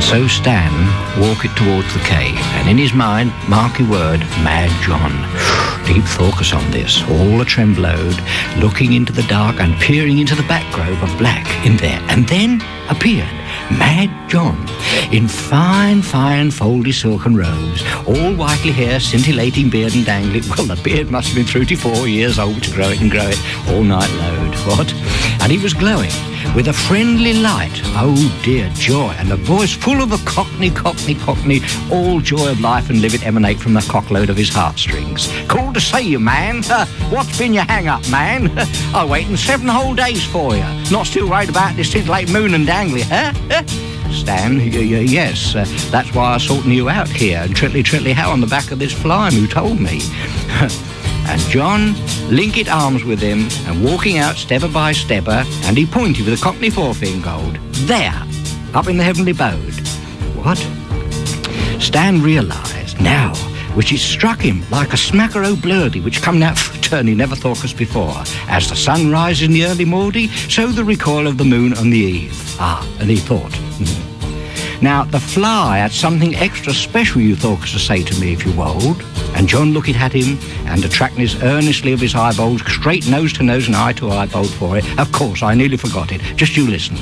so Stan walked towards the cave, and in his mind, marky word, Mad John. Deep focus on this, all a tremblowed, looking into the dark and peering into the back grove of black in there, and then appeared Mad John, in fine foldy silken robes, all whitely hair, scintillating beard and dangling. Well, the beard must have been 34 years old to grow it all night load. What? And he was glowing with a friendly light. Oh dear, joy, and a voice full of a cockney, all joy of life and live it emanate from the cockload of his heartstrings. Called to see you, man. What's been your hang-up, man? I waiting 7 whole days for you. Not still worried about this scintillating moon and dangly, huh? Stan, yes, that's why I sorting you out here, and trittly how on the back of this fly who told me. And John linked arms with him, and walking out stepper by stepper, and he pointed with a cockney forefinger, there, up in the heavenly abode. What? Stan realised now, which it struck him like a smacker o' blurdy, which come out for a turn he never thought us before. As the sun rises in the early morning, so the recoil of the moon on the eve. And he thought, Now, the fly had something extra special you thought to say to me if you wold. And John looking at him and attracting us earnestly of his eyeballs, straight nose to nose and eye to eyeball for it. Of course, I nearly forgot it. Just you listen.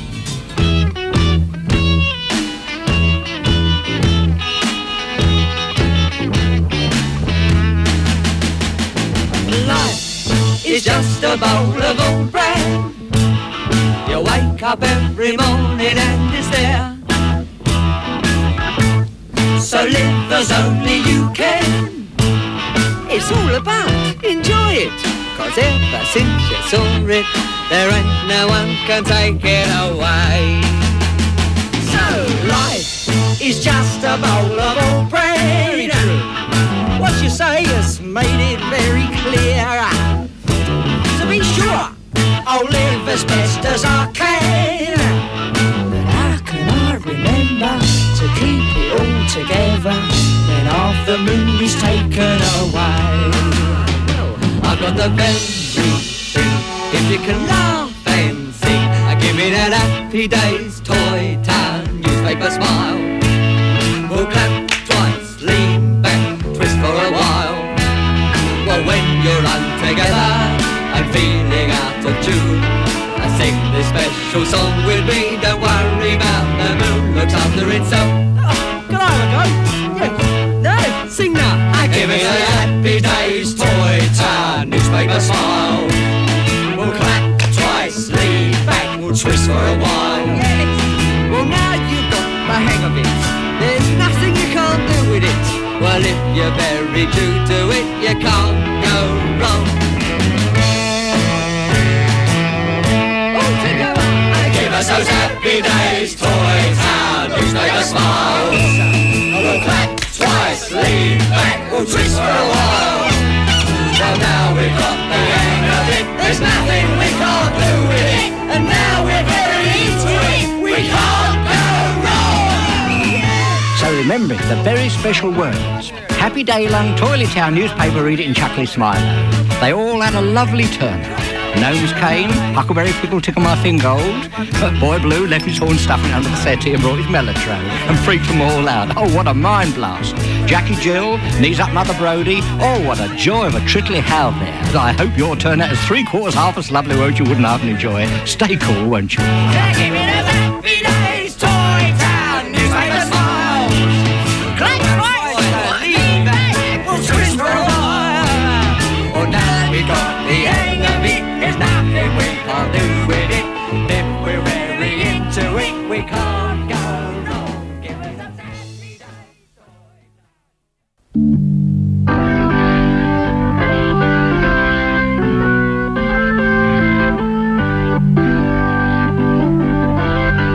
Life is just a bowl of old bread. You wake up every morning and it's there. So live as only you can. It's all about enjoy it, 'cause ever since you saw it, there ain't no one can take it away. So life is just a bowl of old bread. What you say has made it very clear. So be sure I'll live as best as I can. But how can I remember to keep it all together when half the moon is taken away? I've got the very thing, if you can laugh and sing. Give me that Happy Days Toy Town newspaper smile. We'll clap twice, lean back, twist for a while. Well, when you're together and feeling out of tune, I sing this special song with me. Don't worry about the moon, looks after itself. Can I have a go? Yeah. No, sing now. Give me a Happy Days Toy Town newspaper smile. We'll clap twice, lean back, we'll twist for a while. Yes. Well, now you've got the hang of it. There's nothing you can't do with it. Well, if you're very true to it, you can't go wrong. All together. Give us those Happy Days Toy Town newspaper smiles. We'll clap twice, lean back, we'll twist for a while. Well, now we've got the hang of it, there's nothing we can't do with it. And now we're very into it, we can't go wrong. So remember the very special words. Happy day long, Toilet Town newspaper, read it and chuckly smile. They all had a lovely turnout. Gnomes came, Huckleberry Pickle tickled my fingold, but Boy Blue left his horn stuffing under the settee and brought his mellotron and freaked them all out. Oh, what a mind blast. Jackie Jill, knees up Mother Brodie. Oh, what a joy of a trickly howl there. I hope your turnout is 3/4 half as lovely, won't you? Wouldn't half enjoy it. Stay cool, won't you? Give me the Happy Days Toy Town newspaper smile. Clap twice, lean back, we'll twist for a while. Oh, now we got the hang of it. There's nothing we can't do with it. If we're very into it, we can't go wrong. Give us a Happy Days Toy.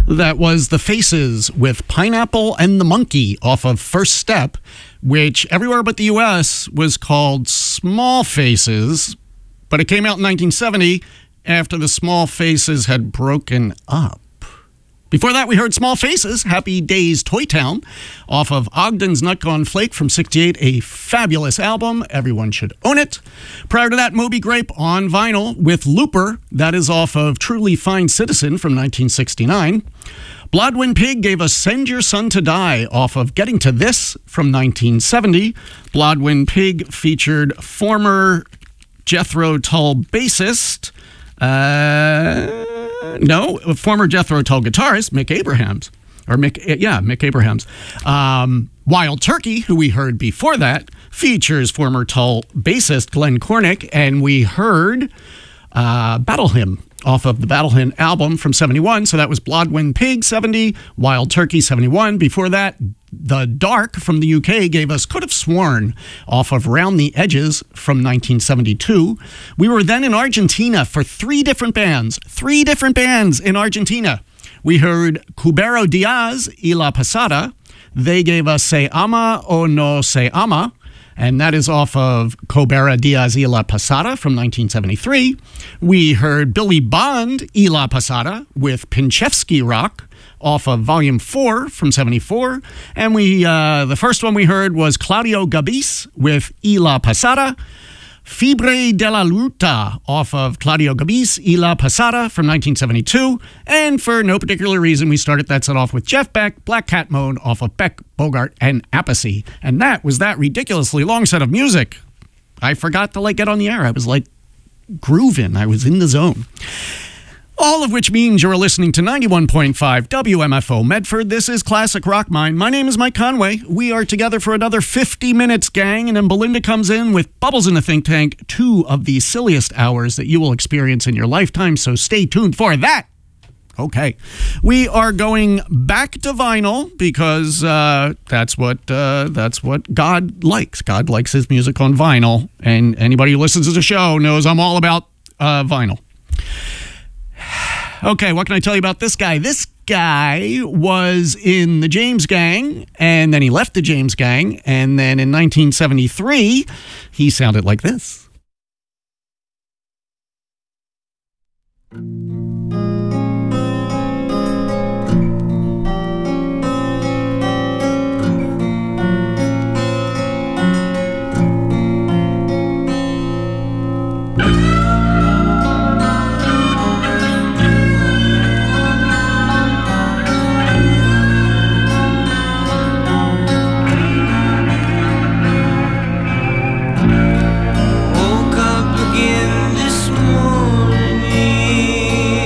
That was The Faces with Pineapple and the Monkey off of First Step, which everywhere but the U.S. was called Small Faces, but it came out in 1970 after the Small Faces had broken up. Before that, we heard Small Faces, Happy Days Toy Town, off of Ogden's Nut Gone Flake from '68, a fabulous album. Everyone should own it. Prior to that, Moby Grape on vinyl with Looper. That is off of Truly Fine Citizen from 1969. Blodwyn Pig gave us Send Your Son to Die off of Getting to This from 1970. Blodwyn Pig featured former Jethro Tull bassist, former Jethro Tull guitarist, Mick Abrahams. Mick Abrahams. Wild Turkey, who we heard before that, features former Tull bassist Glenn Cornick, and we heard Battle Hymn off of the Battle Hymn album from 71. So that was Blodwyn Pig, 70, Wild Turkey, 71. Before that, The Dark from the UK gave us Could Have Sworn off of Round the Edges from 1972. We were then in Argentina for three different bands in Argentina. We heard Cubero Diaz y La Pasada. They gave us Se Ama o No Se Ama, and that is off of Cobera Diaz y La Pasada from 1973. We heard Billy Bond y La Pasada with Pinchevsky Rock off of Volume 4 from 74. And the first one we heard was Claudio Gabis with Y La Pasada. Fibre de la Luta off of Claudio Gabis y La Pasada from 1972. And for no particular reason, we started that set off with Jeff Beck, Black Cat Mode off of Beck, Bogart, and Appice. And that was that ridiculously long set of music. I forgot to get on the air. I was grooving. I was in the zone. All of which means you're listening to 91.5 WMFO Medford. This is Classic Rock Mine. My name is Mike Conway. We are together for another 50 minutes, gang, and then Belinda comes in with Bubbles in the Think Tank, 2 of the silliest hours that you will experience in your lifetime, so stay tuned for that. Okay. We are going back to vinyl because that's what God likes. God likes his music on vinyl, and anybody who listens to the show knows I'm all about vinyl. Okay, what can I tell you about this guy? This guy was in the James Gang, and then he left the James Gang, and then in 1973, he sounded like this. Woke up again this morning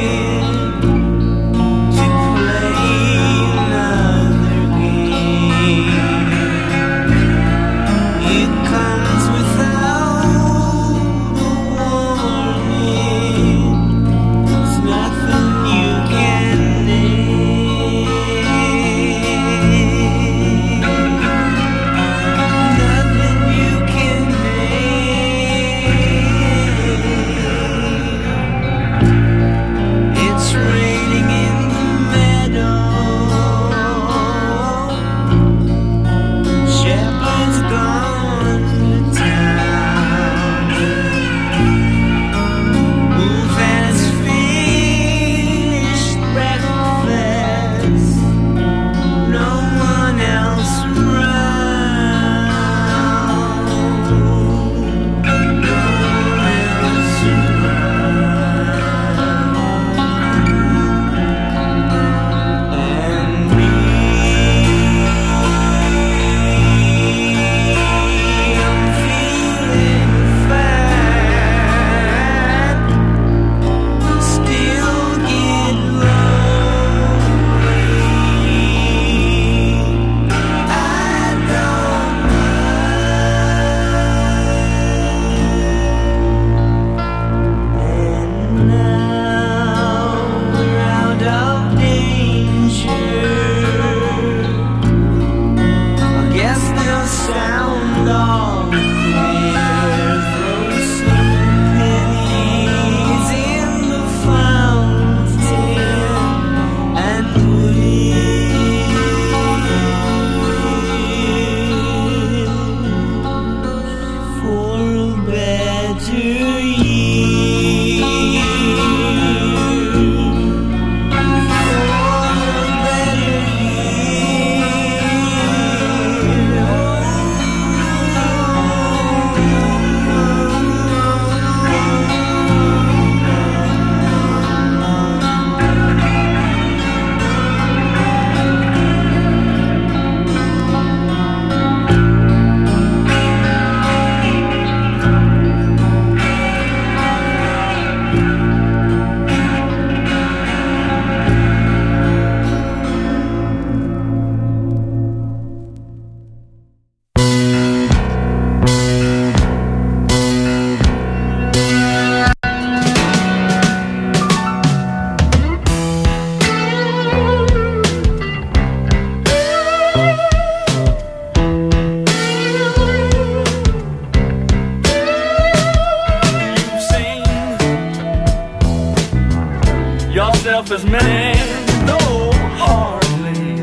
as many, though hardly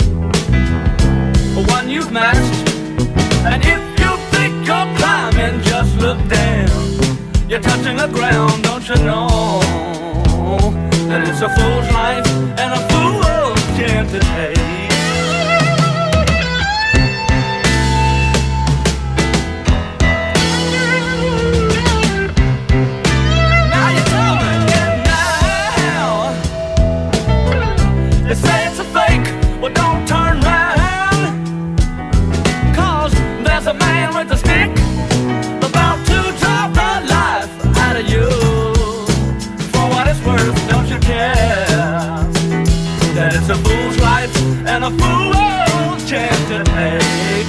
one you've matched. And if you think you're climbing, just look down. You're touching the ground, don't you know that it's a fool's life and a fool's chance to take. Now you tell me, now they say it's a fake, well don't turn round, 'cause there's a man with a stick about to drop the life out of you. For what it's worth, don't you care that it's a fool's life and a fool's chance to take?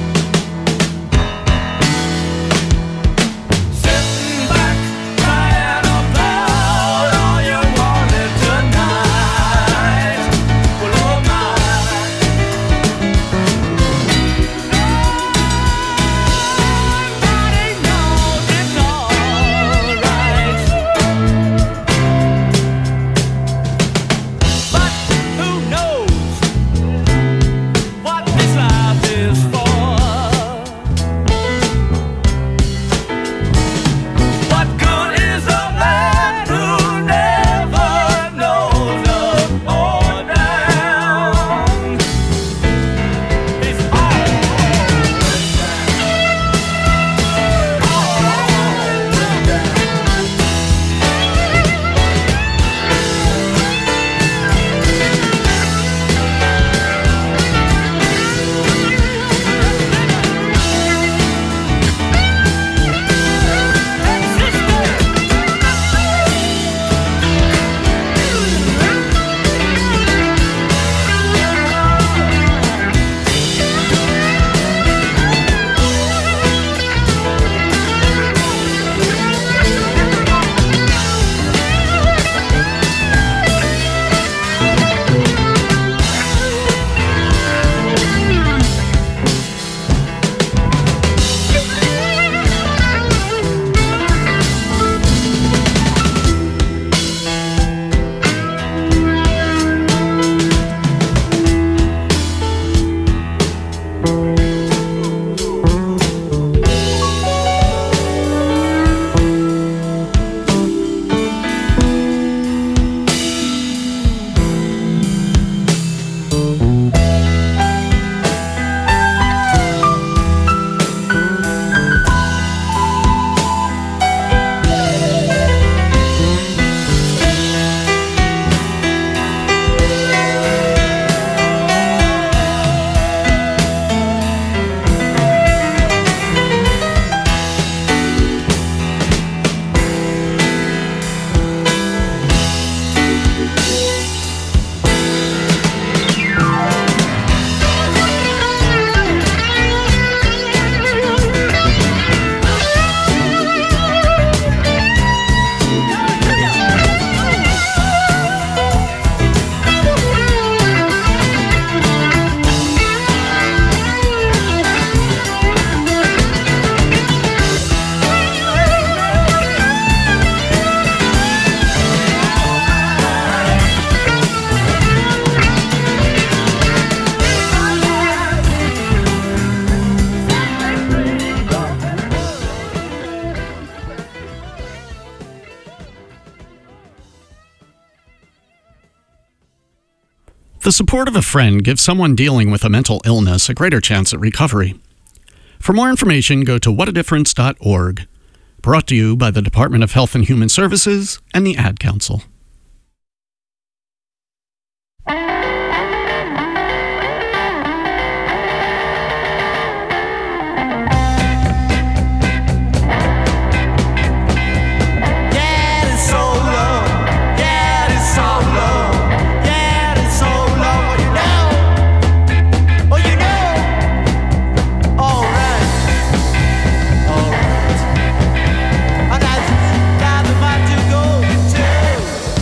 Sitting back, crying about all you wanted tonight. Well, oh my, nobody knows it's alright. But who knows what this life is for? What good is a man who never knows up or down? He's always The support of a friend gives someone dealing with a mental illness a greater chance at recovery. For more information, go to whatadifference.org. Brought to you by the Department of Health and Human Services and the Ad Council. Gather my to go to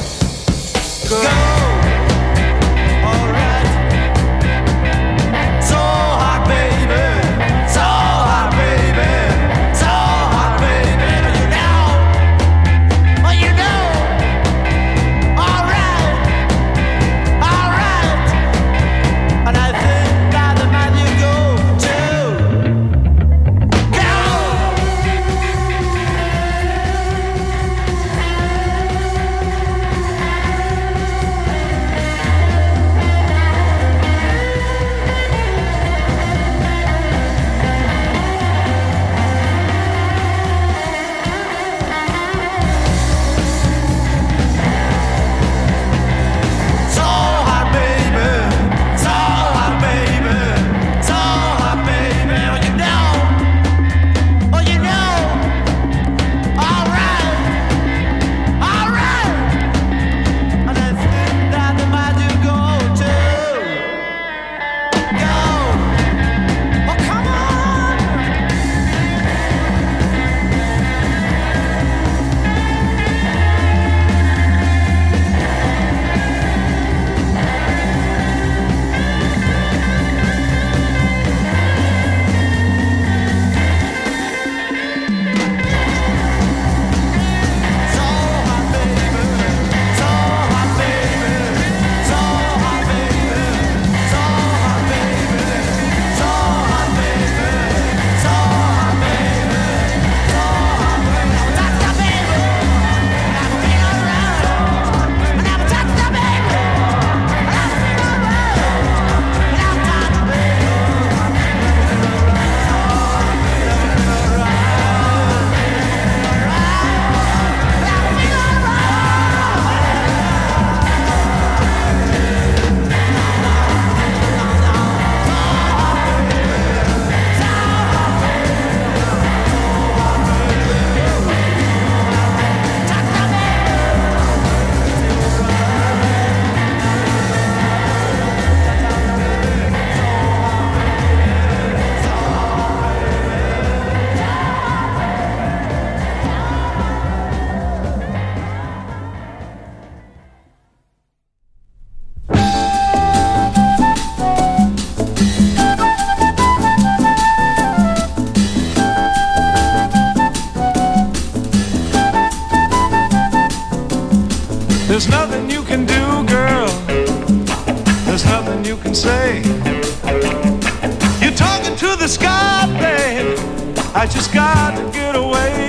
you can say. You're talking to the sky, babe. I just got to get away.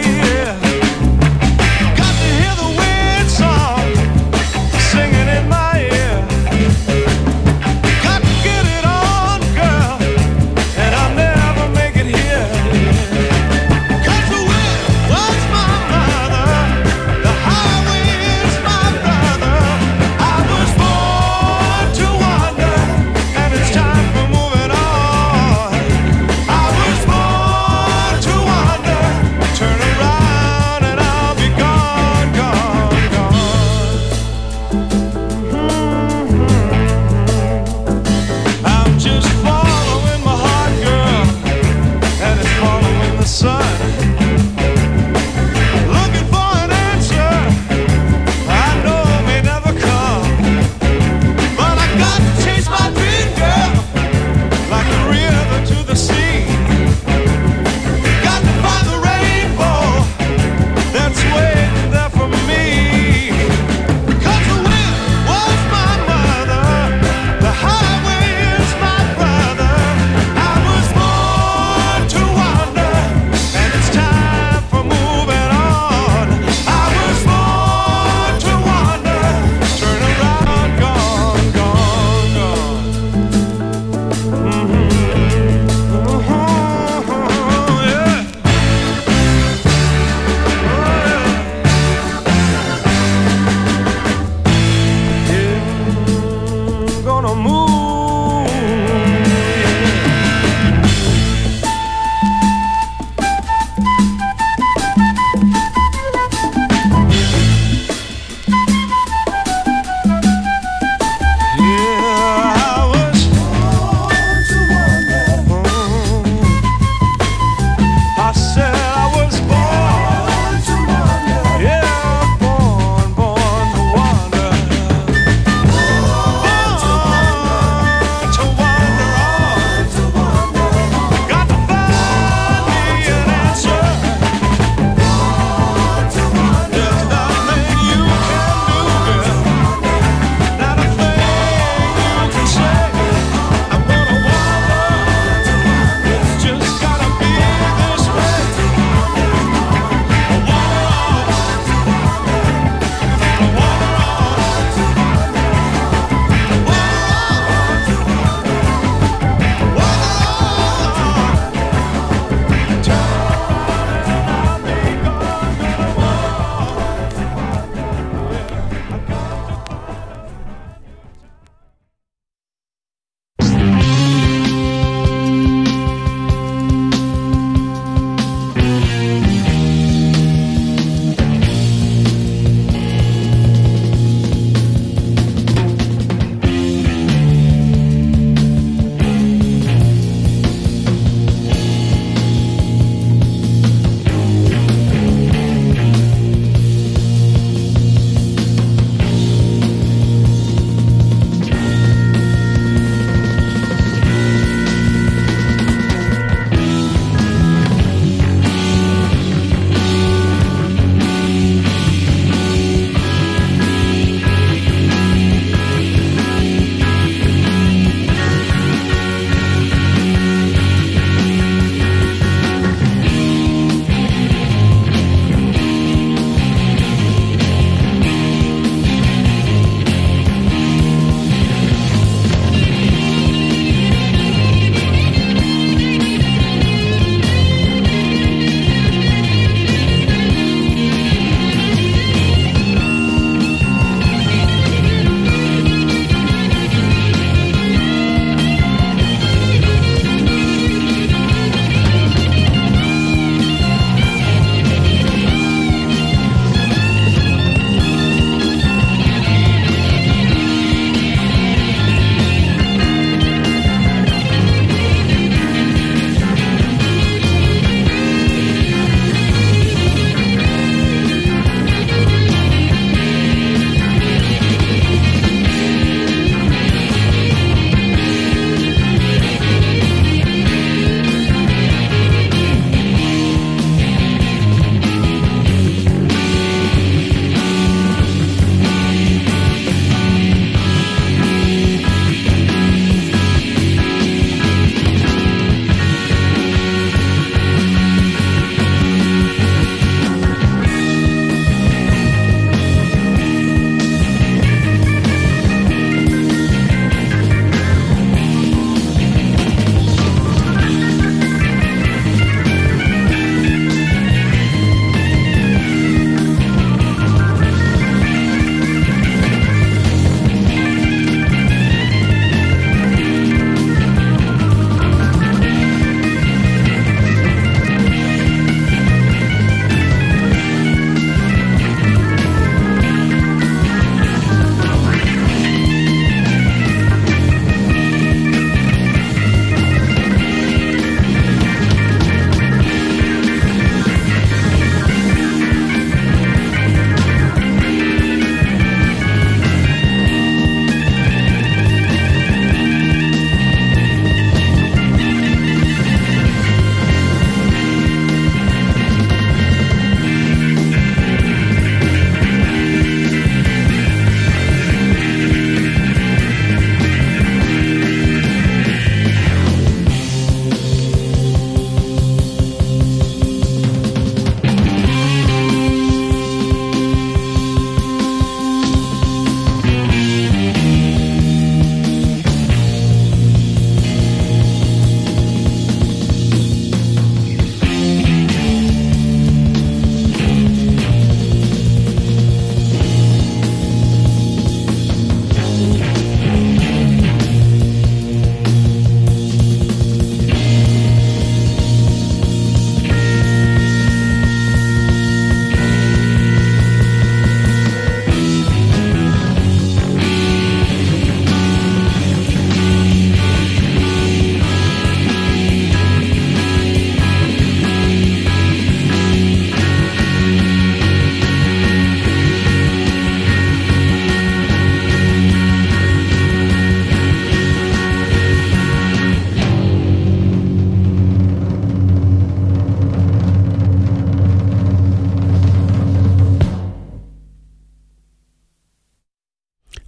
Got to hear the wind song singing in my ear. Got to get it on, girl, and I'll never make it here. 'Cause the wind was my mother, the highway is my brother. I was born to wander, and it's time for moving on. I was born to wander, turn around.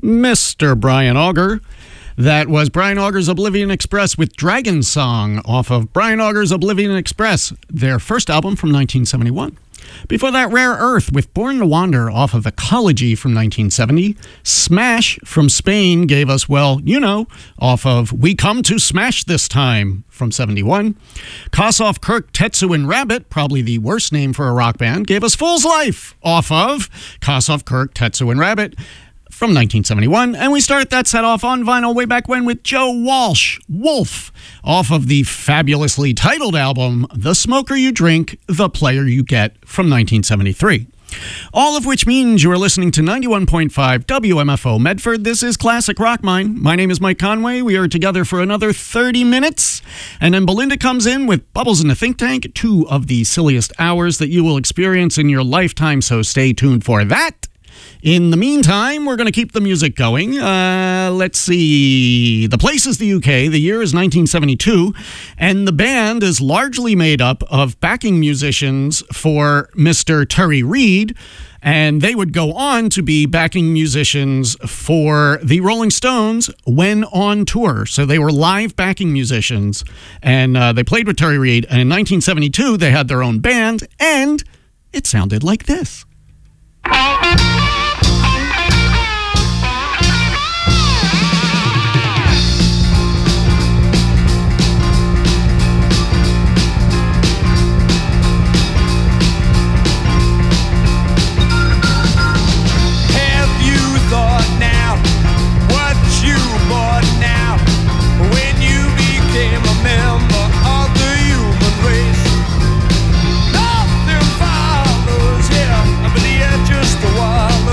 Mr. Brian Auger. That was Brian Auger's Oblivion Express with Dragon Song off of Brian Auger's Oblivion Express, their first album from 1971. Before that, Rare Earth with Born to Wander off of Ecology from 1970. Smash from Spain gave us, well, you know, off of We Come to Smash This Time from 71. Kossoff, Kirk, Tetsu, and Rabbit, probably the worst name for a rock band, gave us Fool's Life off of Kossoff, Kirk, Tetsu, and Rabbit from 1971. And we start that set off on vinyl way back when with Joe Walsh, Wolf, off of the fabulously titled album The Smoker You Drink, The Player You Get from 1973. All of which means you are listening to 91.5 WMFO Medford. This is Classic Rock Mine. My name is Mike Conway. We are together for another 30 minutes. And then Belinda comes in with Bubbles in the Think Tank, 2 of the silliest hours that you will experience in your lifetime, so stay tuned for that. In the meantime, we're going to keep the music going. Let's see. The place is the UK. The year is 1972. And the band is largely made up of backing musicians for Mr. Terry Reid. And they would go on to be backing musicians for the Rolling Stones when on tour. So they were live backing musicians. And they played with Terry Reid. And in 1972, they had their own band. And it sounded like this. Just a while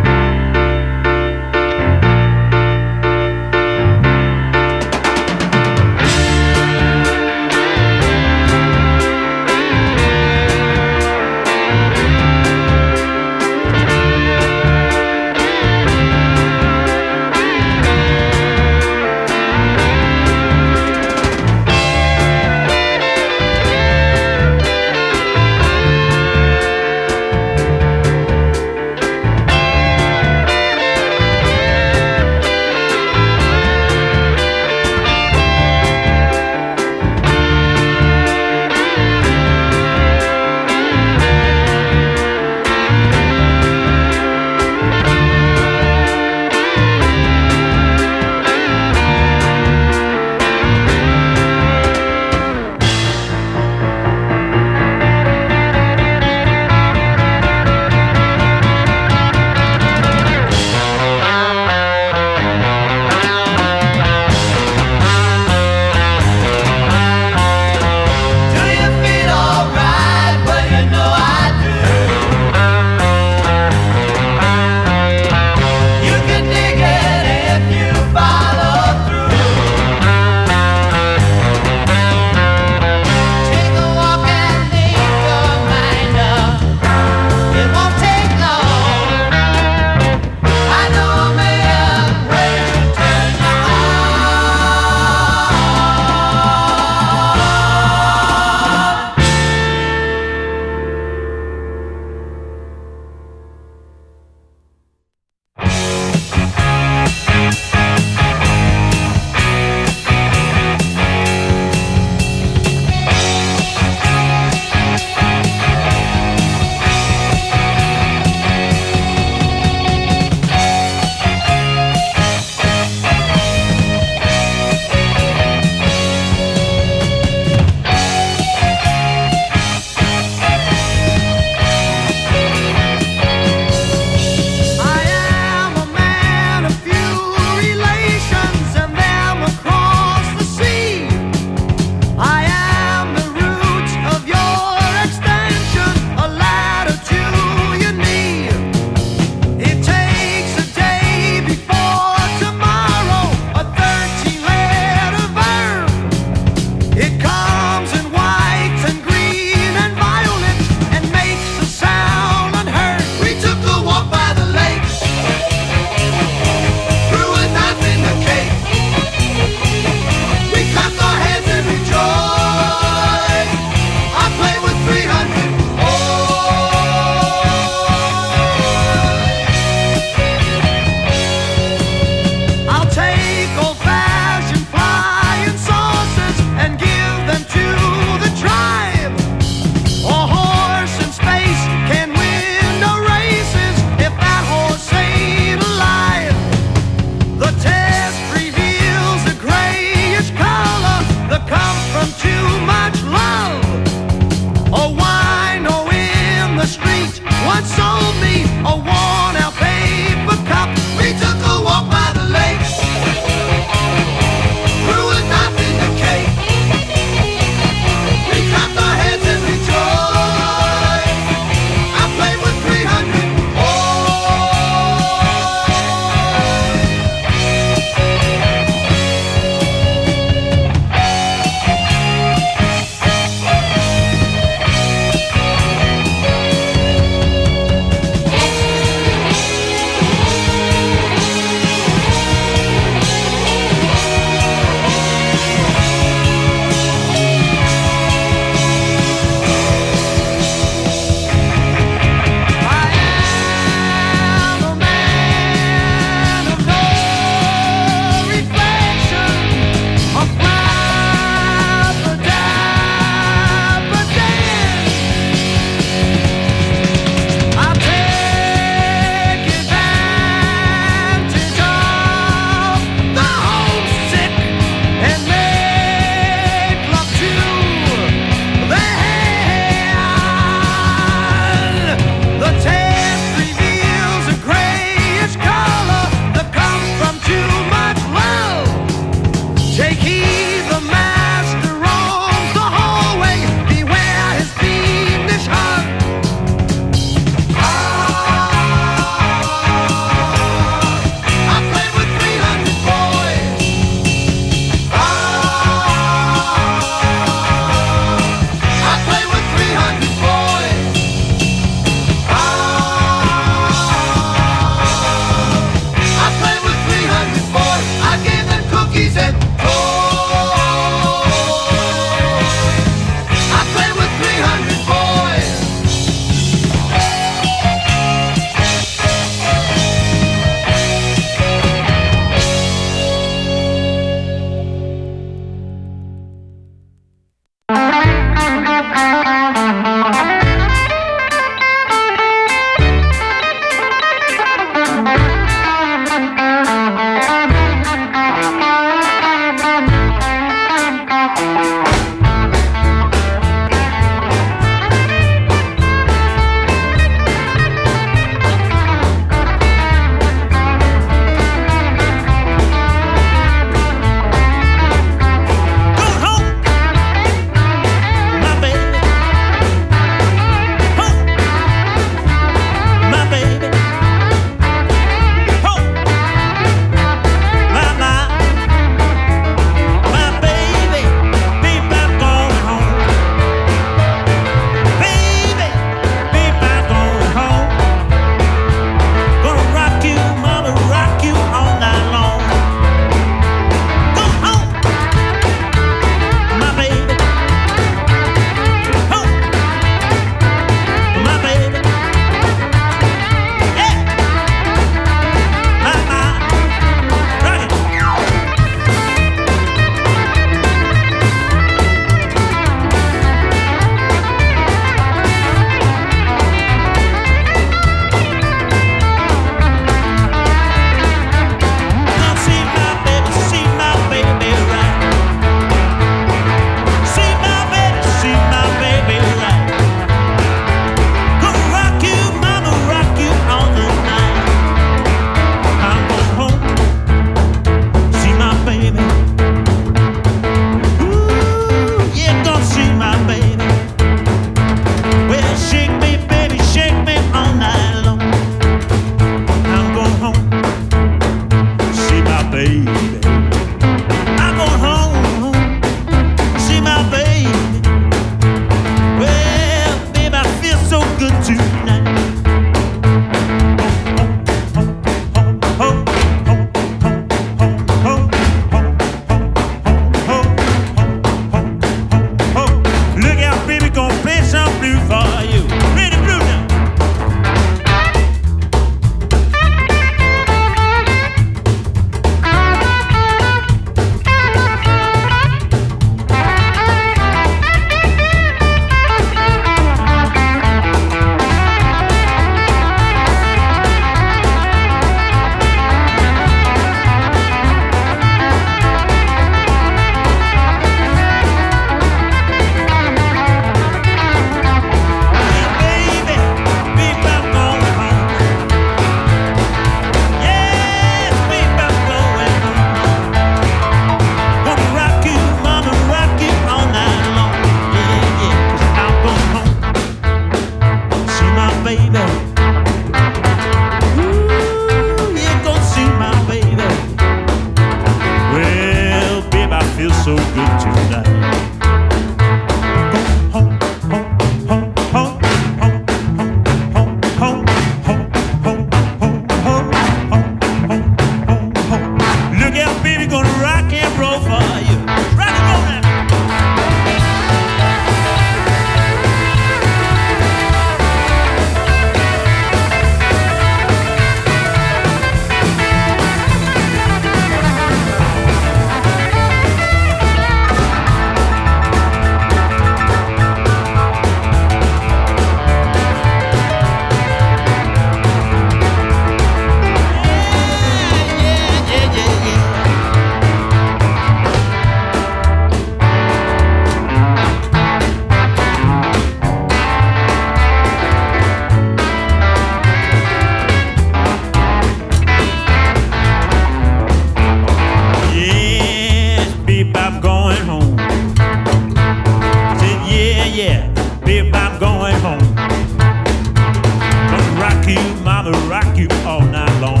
I'm going home. Said, yeah, yeah, babe, I'm going home. Gonna rock you, mama, rock you all night long.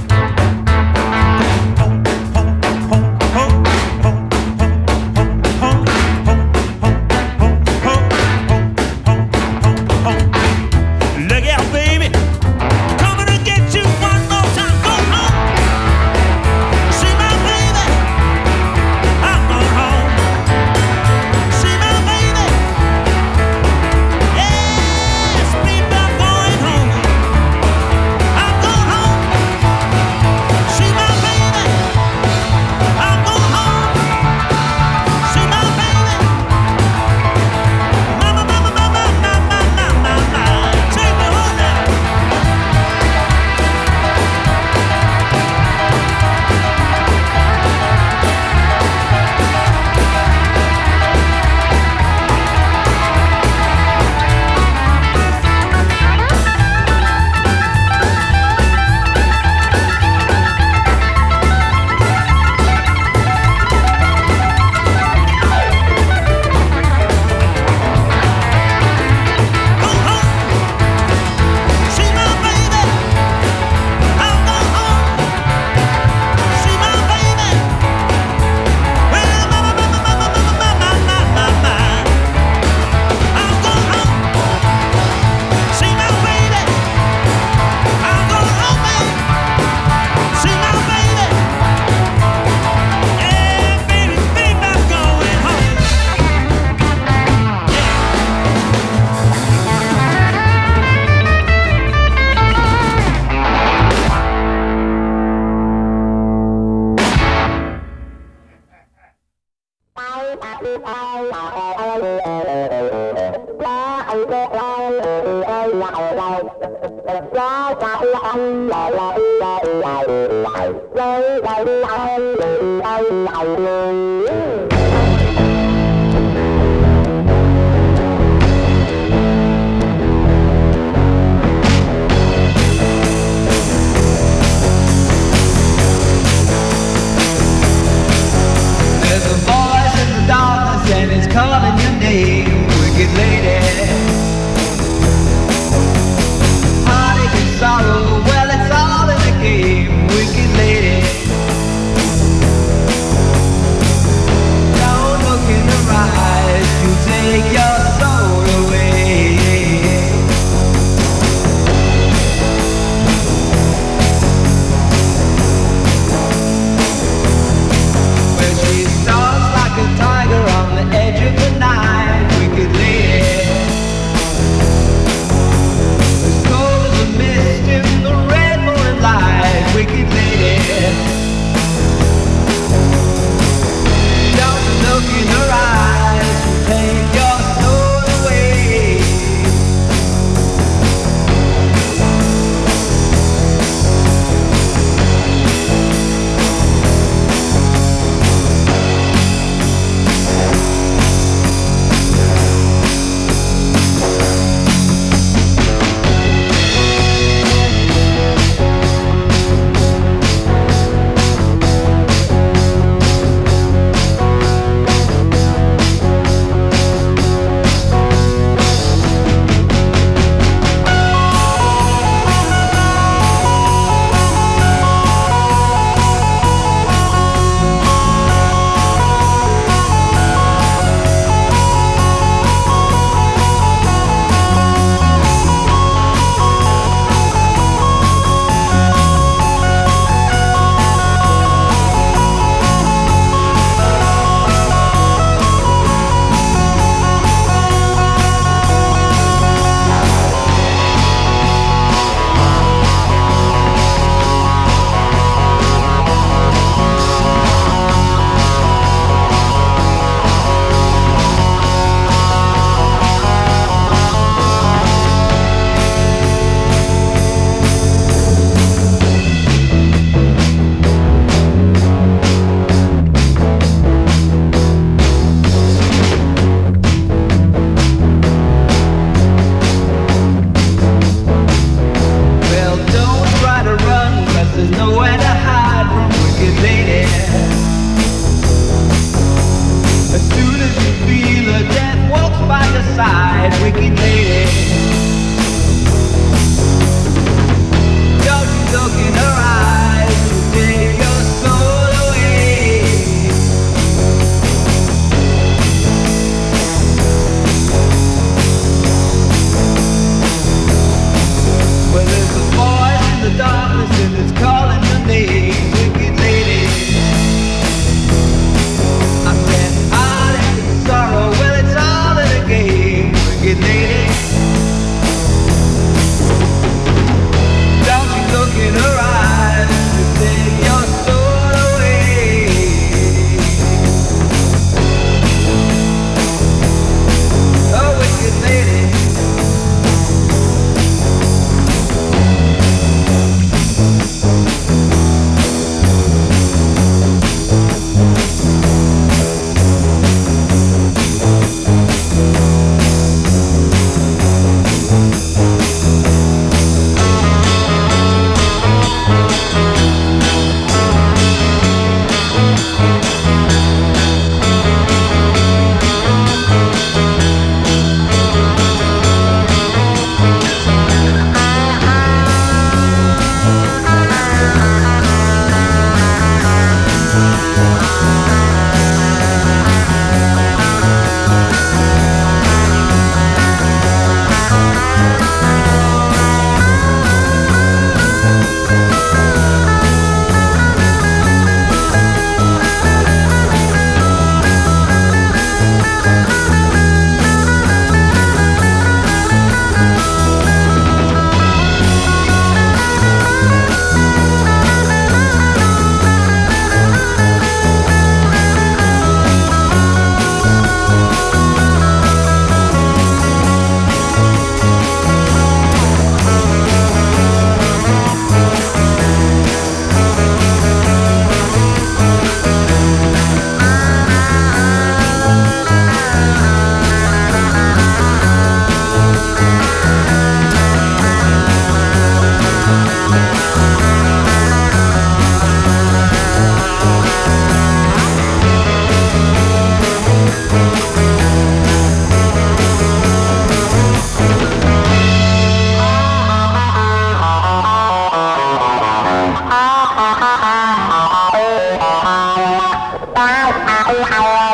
Look out, baby, coming to get you one more time. Go home, see my baby. I'm going home, see my baby. Yes, baby, I'm going home. I'm going home, see my baby. I'm going home, see my baby. Mama, mama, mama, mama, mama, mama, take me home now. Go home, see my baby. I'm going home, see my baby. Well, mama, mama, mama, mama, mama, mama, I'm going home, see my baby. I'm going home, baby, see my baby. Yeah, baby, baby, I'm going home. There's a voice in the darkness and it's calling your name, wicked lady. Heartache and sorrow, well it's all in the game, wicked lady. Don't look in her eyes, she'll take your soul away. Well, she stalks like a tiger on the edge of the night, wicked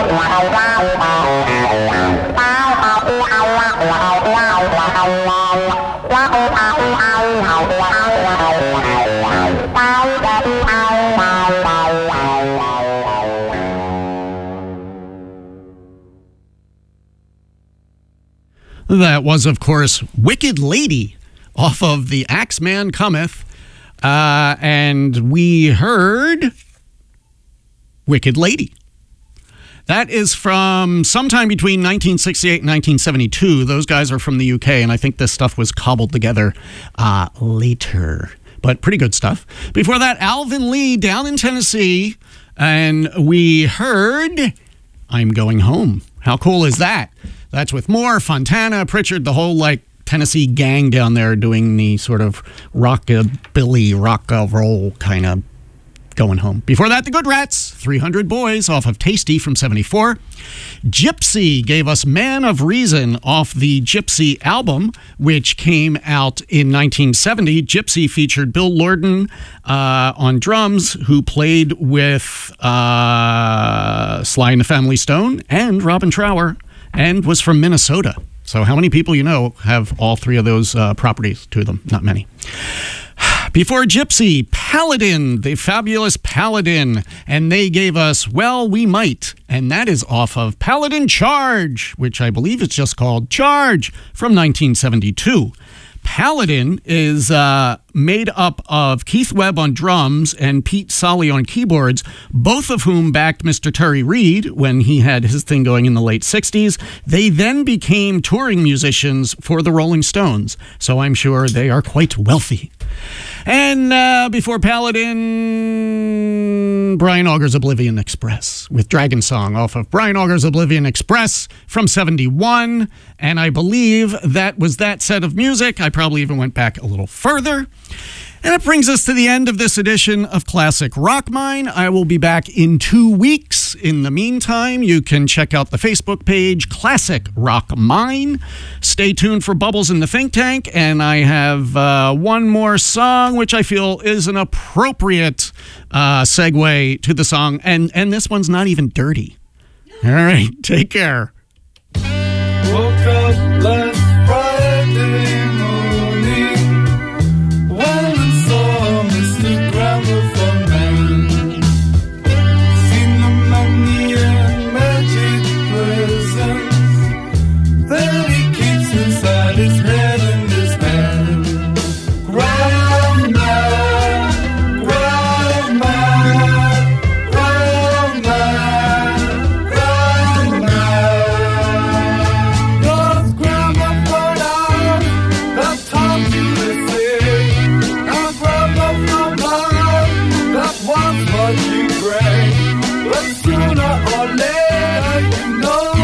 That was, of course, Wicked Lady off of The Axeman Cometh. And we heard Wicked Lady. That is from sometime between 1968 and 1972. Those guys are from the UK, and I think this stuff was cobbled together later. But pretty good stuff. Before that, Alvin Lee down in Tennessee, and we heard I'm Going Home. How cool is that? That's with Moore, Fontana, Pritchard, the whole Tennessee gang down there doing the sort of rockabilly, rock and roll kind of going home. Before that, the Good Rats, 300 Boys off of Tasty from 74. Gypsy gave us Man of Reason off the Gypsy album, which came out in 1970. Gypsy featured Bill Lorden on drums, who played with Sly and the Family Stone and Robin Trower, and was from Minnesota. So how many people you know have all three of those properties to them? Not many. Before Gypsy, Paladin, the fabulous Paladin, and they gave us Well, We Might, and that is off of Paladin Charge, which I believe is just called Charge, from 1972. Paladin is made up of Keith Webb on drums and Pete Solly on keyboards, both of whom backed Mr. Terry Reid when he had his thing going in the late 60s. They then became touring musicians for the Rolling Stones, so I'm sure they are quite wealthy. And before Paladin, Brian Auger's Oblivion Express with Dragon Song off of Brian Auger's Oblivion Express from 71. And I believe that was that set of music. I probably even went back a little further. And it brings us to the end of this edition of Classic Rock Mine. I will be back in 2 weeks. In the meantime, you can check out the Facebook page, Classic Rock Mine. Stay tuned for Bubbles in the Think Tank. And I have one more song, which I feel is an appropriate segue to the song. And this one's not even dirty. All right, take care. Woke up last Friday morning when I saw Mr. Gramophone Man. Seen the money and magic presents that he keeps inside his head and his hand. Grandma, Grandma, Grandma, Grandma. Those gramophone arms that taught you to sing, a gramophone love that was what you bring. But sooner or later, you know